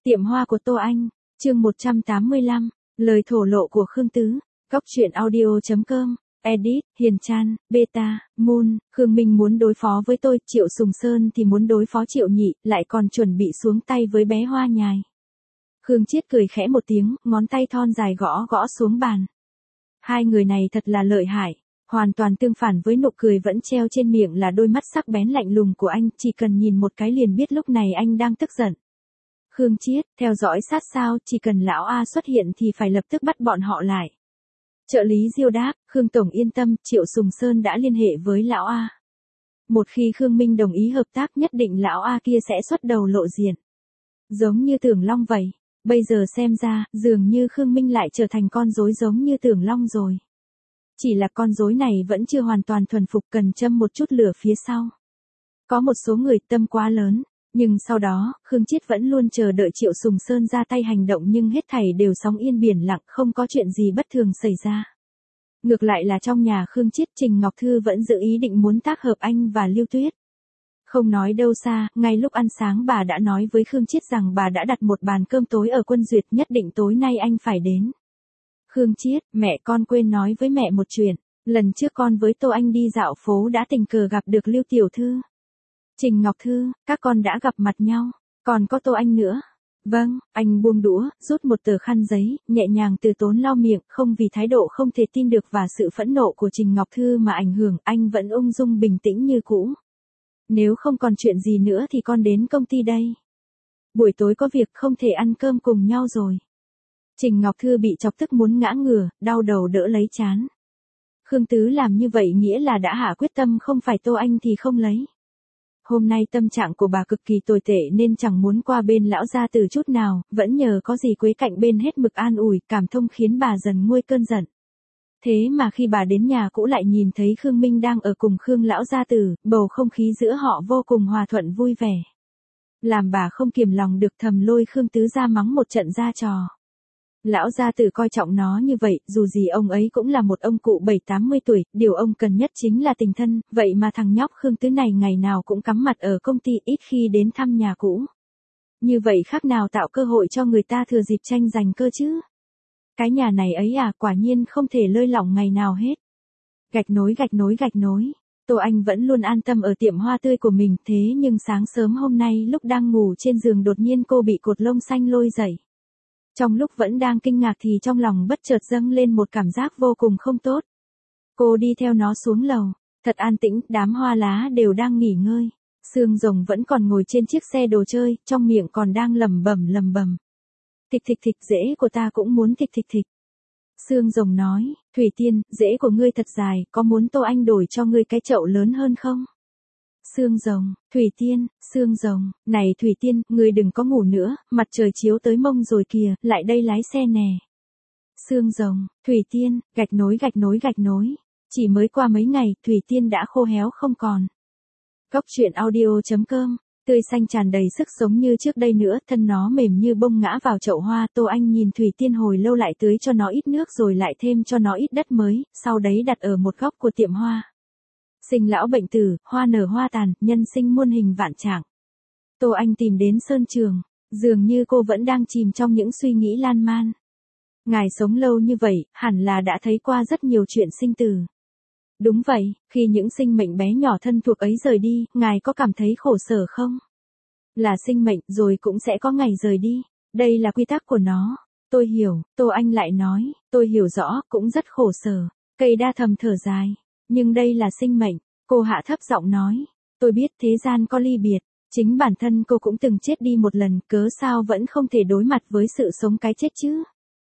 Tiệm hoa của Tô Anh, chương 185, lời thổ lộ của Khương Tứ, Góc truyện audio.com, edit, Hiền Chan, Beta, Moon, Khương Minh muốn đối phó với tôi, Triệu Sùng Sơn thì muốn đối phó Triệu Nhị, lại còn chuẩn bị xuống tay với bé Hoa Nhài. Khương Chiết cười khẽ một tiếng, ngón tay thon dài gõ gõ xuống bàn. Hai người này thật là lợi hại, hoàn toàn tương phản với nụ cười vẫn treo trên miệng là đôi mắt sắc bén lạnh lùng của anh, chỉ cần nhìn một cái liền biết lúc này anh đang tức giận. Khương Chiết, theo dõi sát sao, chỉ cần lão A xuất hiện thì phải lập tức bắt bọn họ lại. Trợ lý Diêu đáp, Khương Tổng yên tâm, Triệu Sùng Sơn đã liên hệ với lão A. Một khi Khương Minh đồng ý hợp tác nhất định lão A kia sẽ xuất đầu lộ diện. Giống như Tưởng Long vậy, bây giờ xem ra, dường như Khương Minh lại trở thành con rối giống như Tưởng Long rồi. Chỉ là con rối này vẫn chưa hoàn toàn thuần phục, cần châm một chút lửa phía sau. Có một số người tâm quá lớn. Nhưng sau đó, Khương Chiết vẫn luôn chờ đợi Triệu Sùng Sơn ra tay hành động nhưng hết thảy đều sóng yên biển lặng, không có chuyện gì bất thường xảy ra. Ngược lại là trong nhà Khương Chiết, Trình Ngọc Thư vẫn dự ý định muốn tác hợp anh và Lưu Tuyết. Không nói đâu xa, ngay lúc ăn sáng bà đã nói với Khương Chiết rằng bà đã đặt một bàn cơm tối ở Quân Duyệt, nhất định tối nay anh phải đến. Khương Chiết, mẹ con quên nói với mẹ một chuyện, lần trước con với Tô Anh đi dạo phố đã tình cờ gặp được Lưu Tiểu Thư. Trình Ngọc Thư, các con đã gặp mặt nhau, còn có Tô Anh nữa. Vâng, anh buông đũa, rút một tờ khăn giấy, nhẹ nhàng từ tốn lau miệng, không vì thái độ không thể tin được và sự phẫn nộ của Trình Ngọc Thư mà ảnh hưởng, anh vẫn ung dung bình tĩnh như cũ. Nếu không còn chuyện gì nữa thì con đến công ty đây. Buổi tối có việc không thể ăn cơm cùng nhau rồi. Trình Ngọc Thư bị chọc tức muốn ngã ngửa, đau đầu đỡ lấy trán. Khương Tứ làm như vậy nghĩa là đã hạ quyết tâm không phải Tô Anh thì không lấy. Hôm nay tâm trạng của bà cực kỳ tồi tệ nên chẳng muốn qua bên lão gia từ chút nào, vẫn nhờ có dì Quế cạnh bên hết mực an ủi, cảm thông khiến bà dần nguôi cơn giận. Thế mà khi bà đến nhà cũ lại nhìn thấy Khương Minh đang ở cùng Khương lão gia tử, bầu không khí giữa họ vô cùng hòa thuận vui vẻ. Làm bà không kiềm lòng được thầm lôi Khương Tứ ra mắng một trận ra trò. Lão gia tử coi trọng nó như vậy, dù gì ông ấy cũng là một ông cụ 70-80 tuổi, điều ông cần nhất chính là tình thân, vậy mà thằng nhóc Khương Tứ này ngày nào cũng cắm mặt ở công ty, ít khi đến thăm nhà cũ. Như vậy khác nào tạo cơ hội cho người ta thừa dịp tranh giành cơ chứ. Cái nhà này ấy à, quả nhiên không thể lơi lỏng ngày nào hết. Gạch nối. Tô Anh vẫn luôn an tâm ở tiệm hoa tươi của mình, thế nhưng sáng sớm hôm nay lúc đang ngủ trên giường đột nhiên cô bị cột lông xanh lôi dậy. Trong lúc vẫn đang kinh ngạc thì trong lòng bất chợt dâng lên một cảm giác vô cùng không tốt. Cô đi theo nó xuống lầu, thật an tĩnh, đám hoa lá đều đang nghỉ ngơi. Sương Rồng vẫn còn ngồi trên chiếc xe đồ chơi, trong miệng còn đang lẩm bẩm. Thịch thịch, rễ của ta cũng muốn thịch thịch. Sương Rồng nói, Thủy Tiên, rễ của ngươi thật dài, có muốn Tô Anh đổi cho ngươi cái chậu lớn hơn không? Sương Rồng, Thủy Tiên, Sương Rồng, này Thủy Tiên, ngươi đừng có ngủ nữa, mặt trời chiếu tới mông rồi kìa, lại đây lái xe nè. Sương Rồng, Thủy Tiên, gạch nối. Chỉ mới qua mấy ngày, Thủy Tiên đã khô héo không còn. Góc truyện audio.com, tươi xanh tràn đầy sức sống như trước đây nữa, thân nó mềm như bông ngã vào chậu hoa. Tô Anh nhìn Thủy Tiên hồi lâu lại tưới cho nó ít nước rồi lại thêm cho nó ít đất mới, sau đấy đặt ở một góc của tiệm hoa. Sinh lão bệnh tử, hoa nở hoa tàn, nhân sinh muôn hình vạn trạng. Tô Anh tìm đến Sơn Trường, dường như cô vẫn đang chìm trong những suy nghĩ lan man. Ngài sống lâu như vậy, hẳn là đã thấy qua rất nhiều chuyện sinh tử. Đúng vậy, khi những sinh mệnh bé nhỏ thân thuộc ấy rời đi, ngài có cảm thấy khổ sở không? Là sinh mệnh rồi cũng sẽ có ngày rời đi, đây là quy tắc của nó. Tôi hiểu, Tô Anh lại nói, tôi hiểu rõ, cũng rất khổ sở. Cây đa thầm thở dài. Nhưng đây là sinh mệnh, cô hạ thấp giọng nói. Tôi biết thế gian có ly biệt, chính bản thân cô cũng từng chết đi một lần, cớ sao vẫn không thể đối mặt với sự sống cái chết chứ?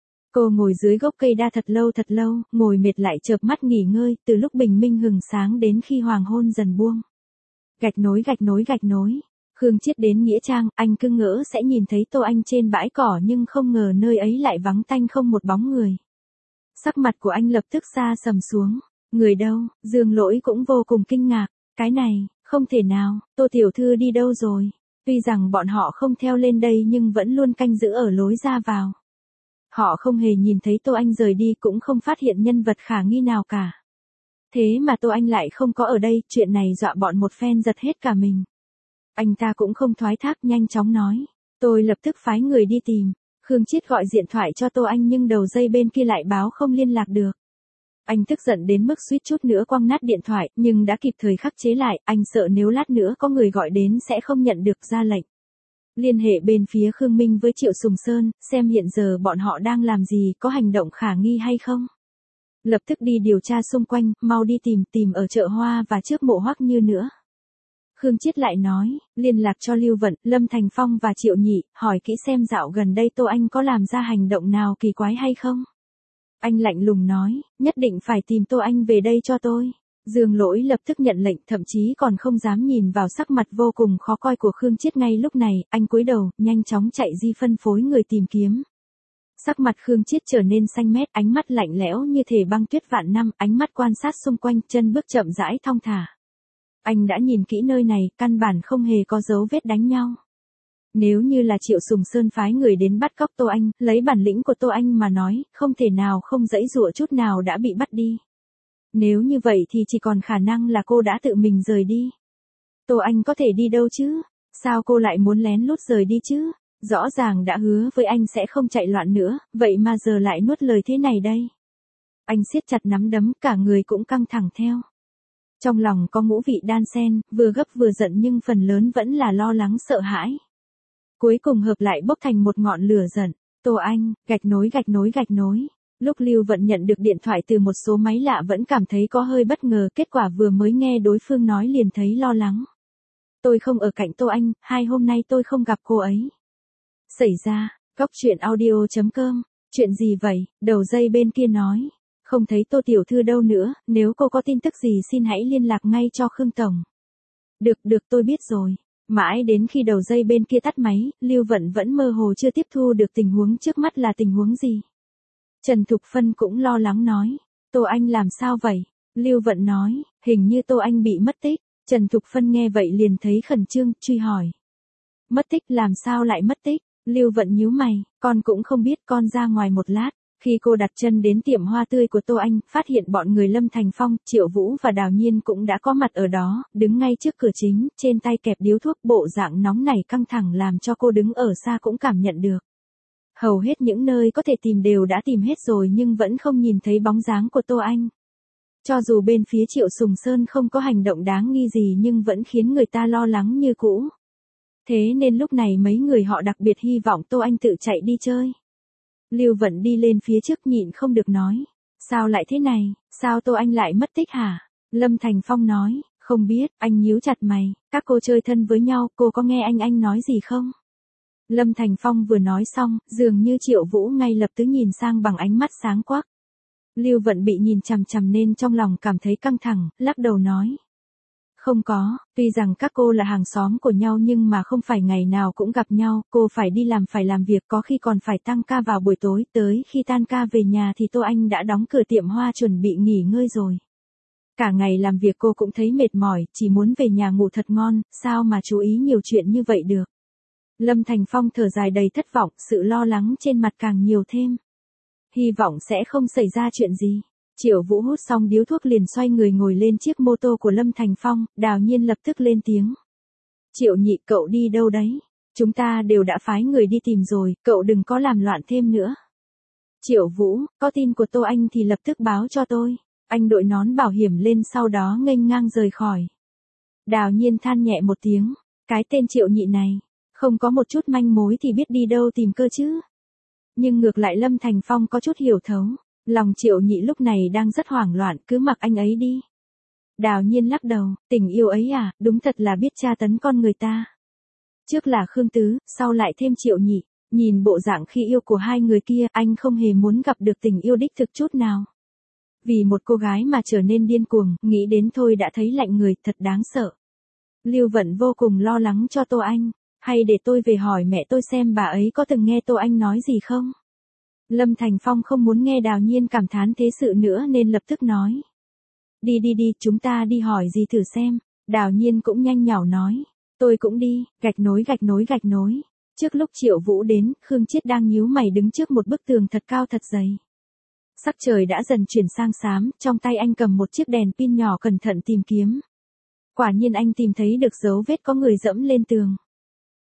Cô ngồi dưới gốc cây đa thật lâu, ngồi mệt lại chợp mắt nghỉ ngơi, từ lúc bình minh hừng sáng đến khi hoàng hôn dần buông. Gạch nối. Khương Chiết đến Nghĩa Trang, anh cứ ngỡ sẽ nhìn thấy Tô Anh trên bãi cỏ nhưng không ngờ nơi ấy lại vắng tanh không một bóng người. Sắc mặt của anh lập tức xa sầm xuống. Người đâu? Dương Lỗi cũng vô cùng kinh ngạc. Cái này, không thể nào, Tô Tiểu Thư đi đâu rồi? Tuy rằng bọn họ không theo lên đây nhưng vẫn luôn canh giữ ở lối ra vào. Họ không hề nhìn thấy Tô Anh rời đi, cũng không phát hiện nhân vật khả nghi nào cả. Thế mà Tô Anh lại không có ở đây, chuyện này dọa bọn một phen giật hết cả mình. Anh ta cũng không thoái thác, nhanh chóng nói. Tôi lập tức phái người đi tìm. Khương Chiết gọi điện thoại cho Tô Anh nhưng đầu dây bên kia lại báo không liên lạc được. Anh tức giận đến mức suýt chút nữa quăng nát điện thoại, nhưng đã kịp thời khắc chế lại, anh sợ nếu lát nữa có người gọi đến sẽ không nhận được ra lệnh. Liên hệ bên phía Khương Minh với Triệu Sùng Sơn, xem hiện giờ bọn họ đang làm gì, có hành động khả nghi hay không. Lập tức đi điều tra xung quanh, mau đi tìm ở chợ Hoa và trước mộ Hoắc Như nữa. Khương Chiết lại nói, liên lạc cho Lưu Vận, Lâm Thành Phong và Triệu Nhị, hỏi kỹ xem dạo gần đây Tô Anh có làm ra hành động nào kỳ quái hay không. Anh lạnh lùng nói, nhất định phải tìm Tô Anh về đây cho tôi. Dương Lỗi lập tức nhận lệnh, thậm chí còn không dám nhìn vào sắc mặt vô cùng khó coi của Khương Chiết ngay lúc này, anh cúi đầu, nhanh chóng chạy đi phân phối người tìm kiếm. Sắc mặt Khương Chiết trở nên xanh mét, ánh mắt lạnh lẽo như thể băng tuyết vạn năm, ánh mắt quan sát xung quanh, chân bước chậm rãi thong thả. Anh đã nhìn kỹ nơi này, căn bản không hề có dấu vết đánh nhau. Nếu như là Triệu Sùng Sơn phái người đến bắt cóc Tô Anh, lấy bản lĩnh của Tô Anh mà nói, không thể nào không giãy giụa chút nào đã bị bắt đi. Nếu như vậy thì chỉ còn khả năng là cô đã tự mình rời đi. Tô Anh có thể đi đâu chứ? Sao cô lại muốn lén lút rời đi chứ? Rõ ràng đã hứa với anh sẽ không chạy loạn nữa, vậy mà giờ lại nuốt lời thế này đây. Anh siết chặt nắm đấm, cả người cũng căng thẳng theo. Trong lòng có ngũ vị đan xen, vừa gấp vừa giận nhưng phần lớn vẫn là lo lắng sợ hãi. Cuối cùng hợp lại bốc thành một ngọn lửa giận. Tô Anh, gạch nối. Lúc Lưu Vận nhận được điện thoại từ một số máy lạ vẫn cảm thấy có hơi bất ngờ, kết quả vừa mới nghe đối phương nói liền thấy lo lắng. Tôi không ở cạnh Tô Anh, 2 hôm nay tôi không gặp cô ấy. Xảy ra, Góc Chuyện Audio.com, chuyện gì vậy? Đầu dây bên kia nói. Không thấy Tô tiểu thư đâu nữa, nếu cô có tin tức gì xin hãy liên lạc ngay cho Khương Tổng. Được tôi biết rồi. Mãi đến khi đầu dây bên kia tắt máy, Lưu Vận vẫn mơ hồ chưa tiếp thu được tình huống trước mắt là tình huống gì. Trần Thục Phân cũng lo lắng nói. Tô Anh làm sao vậy? Lưu Vận nói, hình như Tô Anh bị mất tích. Trần Thục Phân nghe vậy liền thấy khẩn trương, truy hỏi. Mất tích làm sao lại mất tích? Lưu Vận nhíu mày, con cũng không biết, con ra ngoài một lát. Khi cô đặt chân đến tiệm hoa tươi của Tô Anh, phát hiện bọn người Lâm Thành Phong, Triệu Vũ và Đào Nhiên cũng đã có mặt ở đó, đứng ngay trước cửa chính, trên tay kẹp điếu thuốc, bộ dạng nóng nảy căng thẳng làm cho cô đứng ở xa cũng cảm nhận được. Hầu hết những nơi có thể tìm đều đã tìm hết rồi nhưng vẫn không nhìn thấy bóng dáng của Tô Anh. Cho dù bên phía Triệu Sùng Sơn không có hành động đáng nghi gì nhưng vẫn khiến người ta lo lắng như cũ. Thế nên lúc này mấy người họ đặc biệt hy vọng Tô Anh tự chạy đi chơi. Lưu Vận đi lên phía trước nhịn không được nói. Sao lại thế này, sao Tô Anh lại mất tích hả? Lâm Thành Phong nói, không biết, anh nhíu chặt mày, các cô chơi thân với nhau, cô có nghe anh nói gì không? Lâm Thành Phong vừa nói xong, dường như Triệu Vũ ngay lập tức nhìn sang bằng ánh mắt sáng quắc. Lưu Vận bị nhìn chằm chằm nên trong lòng cảm thấy căng thẳng, lắc đầu nói. Không có, tuy rằng các cô là hàng xóm của nhau nhưng mà không phải ngày nào cũng gặp nhau, cô phải đi làm phải làm việc, có khi còn phải tăng ca vào buổi tối, tới khi tan ca về nhà thì Tô Anh đã đóng cửa tiệm hoa chuẩn bị nghỉ ngơi rồi. Cả ngày làm việc cô cũng thấy mệt mỏi, chỉ muốn về nhà ngủ thật ngon, sao mà chú ý nhiều chuyện như vậy được. Lâm Thành Phong thở dài đầy thất vọng, sự lo lắng trên mặt càng nhiều thêm. Hy vọng sẽ không xảy ra chuyện gì. Triệu Vũ hút xong điếu thuốc liền xoay người ngồi lên chiếc mô tô của Lâm Thành Phong, Đào Nhiên lập tức lên tiếng. Triệu Nhị, cậu đi đâu đấy? Chúng ta đều đã phái người đi tìm rồi, cậu đừng có làm loạn thêm nữa. Triệu Vũ, có tin của Tô Anh thì lập tức báo cho tôi. Anh đội nón bảo hiểm lên sau đó nghênh ngang rời khỏi. Đào Nhiên than nhẹ một tiếng, cái tên Triệu Nhị này, không có một chút manh mối thì biết đi đâu tìm cơ chứ. Nhưng ngược lại Lâm Thành Phong có chút hiểu thấu. Lòng Triệu Nhị lúc này đang rất hoảng loạn, cứ mặc anh ấy đi. Đào Nhiên lắc đầu, tình yêu ấy à, đúng thật là biết tra tấn con người ta. Trước là Khương Tứ, sau lại thêm Triệu Nhị, nhìn bộ dạng khi yêu của hai người kia, anh không hề muốn gặp được tình yêu đích thực chút nào. Vì một cô gái mà trở nên điên cuồng, nghĩ đến thôi đã thấy lạnh người, thật đáng sợ. Lưu Vận vô cùng lo lắng cho Tô Anh, hay để tôi về hỏi mẹ tôi xem bà ấy có từng nghe Tô Anh nói gì không? Lâm Thành Phong không muốn nghe Đào Nhiên cảm thán thế sự nữa nên lập tức nói. Đi, chúng ta đi hỏi gì thử xem. Đào Nhiên cũng nhanh nhảu nói. Tôi cũng đi, gạch nối. Trước lúc Triệu Vũ đến, Khương Chiết đang nhíu mày đứng trước một bức tường thật cao thật dày. Sắc trời đã dần chuyển sang xám, trong tay anh cầm một chiếc đèn pin nhỏ cẩn thận tìm kiếm. Quả nhiên anh tìm thấy được dấu vết có người dẫm lên tường.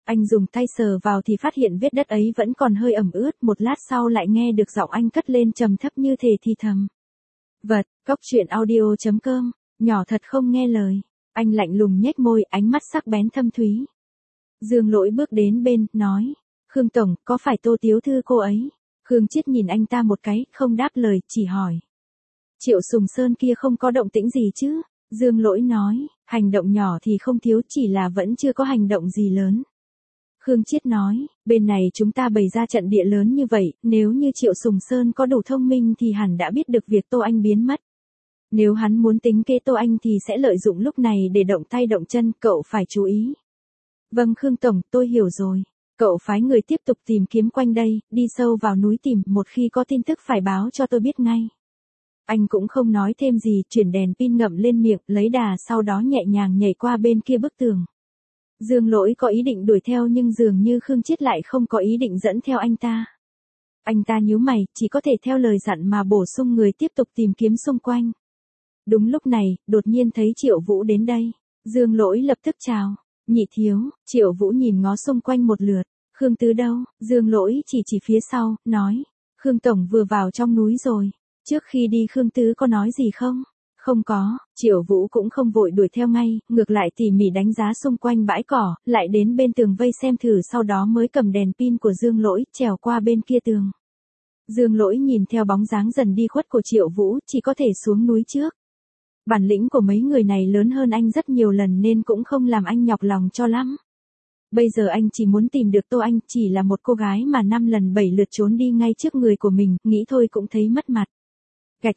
Anh dùng tay sờ vào thì phát hiện vết đất ấy vẫn còn hơi ẩm ướt, một lát sau lại nghe được giọng anh cất lên trầm thấp như thể thì thầm. Vật, Cóc truyện audio.com, nhỏ thật không nghe lời. Anh lạnh lùng nhếch môi, ánh mắt sắc bén thâm thúy. Dương Lỗi bước đến bên, nói. Khương Tổng, có phải Tô Tiếu Thư cô ấy? Khương Chiết nhìn anh ta một cái, không đáp lời, chỉ hỏi. Triệu Sùng Sơn kia không có động tĩnh gì chứ? Dương Lỗi nói, hành động nhỏ thì không thiếu, chỉ là vẫn chưa có hành động gì lớn. Khương Chiết nói, bên này chúng ta bày ra trận địa lớn như vậy, nếu như Triệu Sùng Sơn có đủ thông minh thì hẳn đã biết được việc Tô Anh biến mất. Nếu hắn muốn tính kế Tô Anh thì sẽ lợi dụng lúc này để động tay động chân, cậu phải chú ý. Vâng Khương Tổng, tôi hiểu rồi. Cậu phái người tiếp tục tìm kiếm quanh đây, đi sâu vào núi tìm, một khi có tin tức phải báo cho tôi biết ngay. Anh cũng không nói thêm gì, chuyển đèn pin ngậm lên miệng, lấy đà sau đó nhẹ nhàng nhảy qua bên kia bức tường. Dương Lỗi có ý định đuổi theo nhưng dường như Khương Chiết lại không có ý định dẫn theo anh ta. Anh ta nhíu mày, chỉ có thể theo lời dặn mà bổ sung người tiếp tục tìm kiếm xung quanh. Đúng lúc này, đột nhiên thấy Triệu Vũ đến đây. Dương Lỗi lập tức chào. Nhị thiếu, Triệu Vũ nhìn ngó xung quanh một lượt. Khương Tứ đâu? Dương Lỗi chỉ phía sau, nói. Khương Tổng vừa vào trong núi rồi. Trước khi đi Khương Tứ có nói gì không? Không có, Triệu Vũ cũng không vội đuổi theo ngay, ngược lại tỉ mỉ đánh giá xung quanh bãi cỏ, lại đến bên tường vây xem thử, sau đó mới cầm đèn pin của Dương Lỗi, trèo qua bên kia tường. Dương Lỗi nhìn theo bóng dáng dần đi khuất của Triệu Vũ, chỉ có thể xuống núi trước. Bản lĩnh của mấy người này lớn hơn anh rất nhiều lần nên cũng không làm anh nhọc lòng cho lắm. Bây giờ anh chỉ muốn tìm được Tô Anh, chỉ là một cô gái mà 5 lần 7 lượt trốn đi ngay trước người của mình, nghĩ thôi cũng thấy mất mặt. Gạch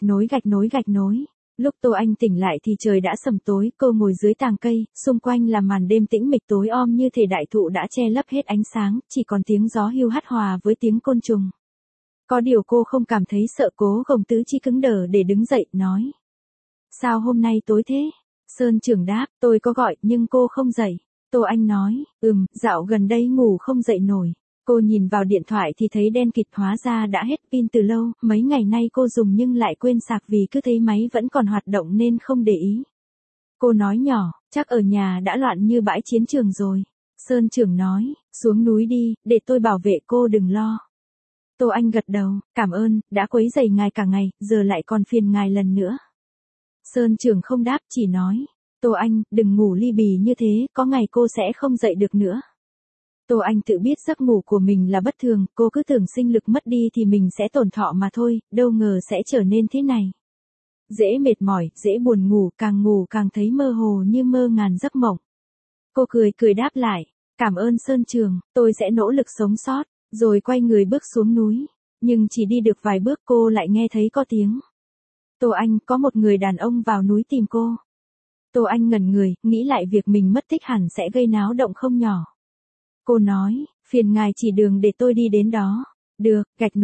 nối. Lúc Tô Anh tỉnh lại thì trời đã sầm tối, cô ngồi dưới tàng cây, xung quanh là màn đêm tĩnh mịch tối om như thể đại thụ đã che lấp hết ánh sáng, chỉ còn tiếng gió hiu hắt hòa với tiếng côn trùng. Có điều cô không cảm thấy sợ, Cố Gồng tứ chi cứng đờ để đứng dậy, nói. Sao hôm nay tối thế? Sơn trưởng đáp, tôi có gọi nhưng cô không dậy. Tô Anh nói, dạo gần đây ngủ không dậy nổi. Cô nhìn vào điện thoại thì thấy đen kịt, hóa ra đã hết pin từ lâu, mấy ngày nay cô dùng nhưng lại quên sạc vì cứ thấy máy vẫn còn hoạt động nên không để ý. Cô nói nhỏ, chắc ở nhà đã loạn như bãi chiến trường rồi. Sơn trưởng nói, xuống núi đi, để tôi bảo vệ cô đừng lo. Tô Anh gật đầu, cảm ơn, đã quấy rầy ngài cả ngày, giờ lại còn phiền ngài lần nữa. Sơn trưởng không đáp, chỉ nói, Tô Anh, đừng ngủ li bì như thế, có ngày cô sẽ không dậy được nữa. Tô Anh tự biết giấc ngủ của mình là bất thường, cô cứ tưởng sinh lực mất đi thì mình sẽ tổn thọ mà thôi, đâu ngờ sẽ trở nên thế này. Dễ mệt mỏi, dễ buồn ngủ càng thấy mơ hồ như mơ ngàn giấc mộng. Cô cười đáp lại, cảm ơn Sơn trưởng, tôi sẽ nỗ lực sống sót, rồi quay người bước xuống núi. Nhưng chỉ đi được vài bước cô lại nghe thấy có tiếng. Tô Anh, có một người đàn ông vào núi tìm cô. Tô Anh ngẩn người, nghĩ lại việc mình mất tích hẳn sẽ gây náo động không nhỏ. Cô nói, phiền ngài chỉ đường để tôi đi đến đó. Được, gạch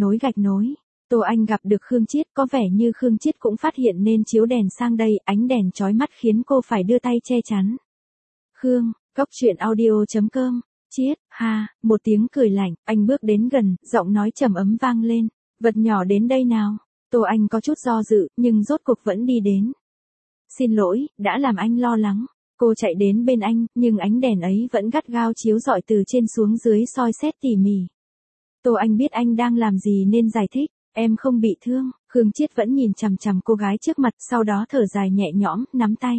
nối. Tô Anh gặp được Khương Chiết, có vẻ như Khương Chiết cũng phát hiện nên chiếu đèn sang đây, ánh đèn chói mắt khiến cô phải đưa tay che chắn. Khương, Cóc truyện audio.com, Chiết, một tiếng cười lạnh, anh bước đến gần, giọng nói trầm ấm vang lên, vật nhỏ đến đây nào. Tô Anh có chút do dự, nhưng rốt cuộc vẫn đi đến. Xin lỗi, đã làm anh lo lắng. Cô chạy đến bên anh, nhưng ánh đèn ấy vẫn gắt gao chiếu rọi từ trên xuống dưới soi xét tỉ mỉ. Tô Anh biết anh đang làm gì nên giải thích, em không bị thương. Khương Chiết vẫn nhìn chằm chằm cô gái trước mặt, sau đó thở dài nhẹ nhõm, nắm tay.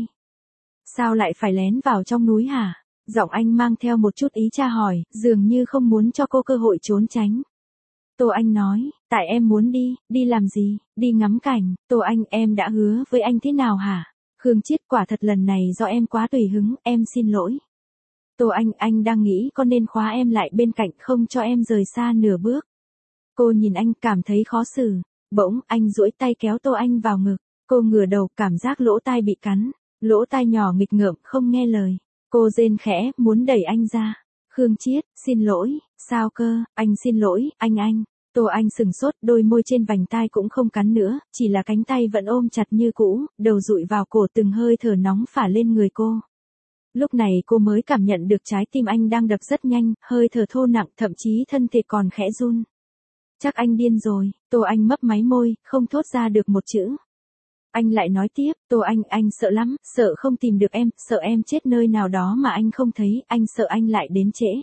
Sao lại phải lén vào trong núi hả? Giọng anh mang theo một chút ý tra hỏi, dường như không muốn cho cô cơ hội trốn tránh. Tô Anh nói, tại em muốn đi làm gì, đi ngắm cảnh. Tô Anh, em đã hứa với anh thế nào hả? Khương Chiết, quả thật lần này do em quá tùy hứng, em xin lỗi. Tô anh đang nghĩ có nên khóa em lại bên cạnh không cho em rời xa nửa bước. Cô nhìn anh cảm thấy khó xử. Bỗng, anh duỗi tay kéo Tô Anh vào ngực. Cô ngửa đầu, cảm giác lỗ tai bị cắn. Lỗ tai nhỏ nghịch ngợm, không nghe lời. Cô rên khẽ, muốn đẩy anh ra. Khương Chiết, xin lỗi, sao cơ, anh xin lỗi, anh. Tô Anh sừng sốt, đôi môi trên vành tai cũng không cắn nữa, chỉ là cánh tay vẫn ôm chặt như cũ, đầu dụi vào cổ, từng hơi thở nóng phả lên người cô. Lúc này cô mới cảm nhận được trái tim anh đang đập rất nhanh, hơi thở thô nặng, thậm chí thân thể còn khẽ run. Chắc anh điên rồi. Tô Anh mấp máy môi, không thốt ra được một chữ. Anh lại nói tiếp, Tô anh sợ lắm, sợ không tìm được em, sợ em chết nơi nào đó mà anh không thấy, anh sợ anh lại đến trễ.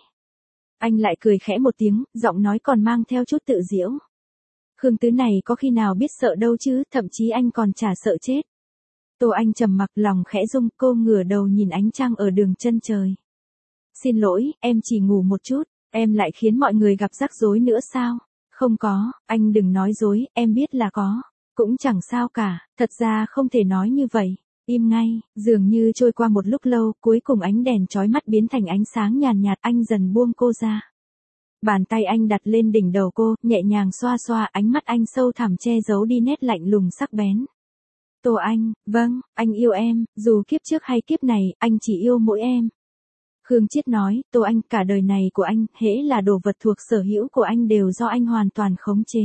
Anh lại cười khẽ một tiếng, giọng nói còn mang theo chút tự giễu. Khương Tứ này có khi nào biết sợ đâu chứ, thậm chí anh còn chả sợ chết. Tô Anh trầm mặc, lòng khẽ rung, cô ngửa đầu nhìn ánh trăng ở đường chân trời. Xin lỗi, em chỉ ngủ một chút, em lại khiến mọi người gặp rắc rối nữa sao? Không có, anh đừng nói dối, em biết là có. Cũng chẳng sao cả, thật ra không thể nói như vậy. Im ngay, dường như trôi qua một lúc lâu, cuối cùng ánh đèn chói mắt biến thành ánh sáng nhàn nhạt, anh dần buông cô ra. Bàn tay anh đặt lên đỉnh đầu cô, nhẹ nhàng xoa xoa, ánh mắt anh sâu thẳm che giấu đi nét lạnh lùng sắc bén. Tô Anh, vâng, anh yêu em, dù kiếp trước hay kiếp này, anh chỉ yêu mỗi em. Khương Chiết nói, Tô Anh, cả đời này của anh, hễ là đồ vật thuộc sở hữu của anh đều do anh hoàn toàn khống chế.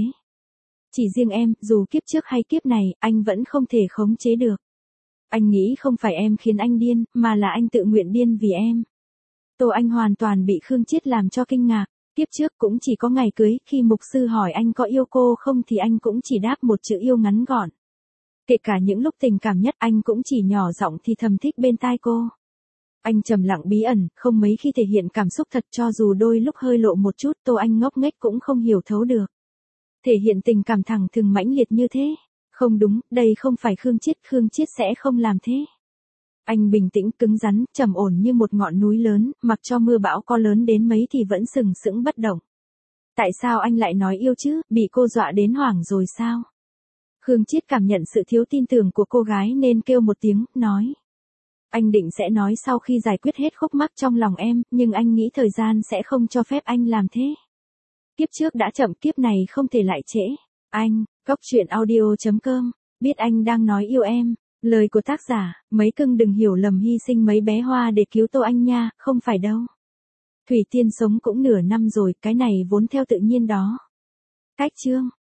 Chỉ riêng em, dù kiếp trước hay kiếp này, anh vẫn không thể khống chế được. Anh nghĩ không phải em khiến anh điên, mà là anh tự nguyện điên vì em. Tô Anh hoàn toàn bị Khương Chiết làm cho kinh ngạc. Kiếp trước cũng chỉ có ngày cưới, khi mục sư hỏi anh có yêu cô không thì anh cũng chỉ đáp một chữ yêu ngắn gọn. Kể cả những lúc tình cảm nhất anh cũng chỉ nhỏ giọng thì thầm thích bên tai cô. Anh trầm lặng bí ẩn, không mấy khi thể hiện cảm xúc thật, cho dù đôi lúc hơi lộ một chút, Tô Anh ngốc nghếch cũng không hiểu thấu được. Thể hiện tình cảm thẳng thừng mãnh liệt như thế. Không đúng, đây không phải Khương Chiết sẽ không làm thế. Anh bình tĩnh, cứng rắn, trầm ổn như một ngọn núi lớn, mặc cho mưa bão có lớn đến mấy thì vẫn sừng sững bất động. Tại sao anh lại nói yêu chứ, bị cô dọa đến hoảng rồi sao? Khương Chiết cảm nhận sự thiếu tin tưởng của cô gái nên kêu một tiếng, nói. Anh định sẽ nói sau khi giải quyết hết khúc mắc trong lòng em, nhưng anh nghĩ thời gian sẽ không cho phép anh làm thế. Kiếp trước đã chậm, kiếp này không thể lại trễ. Anh, goctruyện.audio.com, biết anh đang nói yêu em. Lời của tác giả, mấy cưng đừng hiểu lầm hy sinh mấy bé hoa để cứu Tô Anh nha, không phải đâu. Thủy Tiên sống cũng nửa năm rồi, cái này vốn theo tự nhiên đó. Cách chương.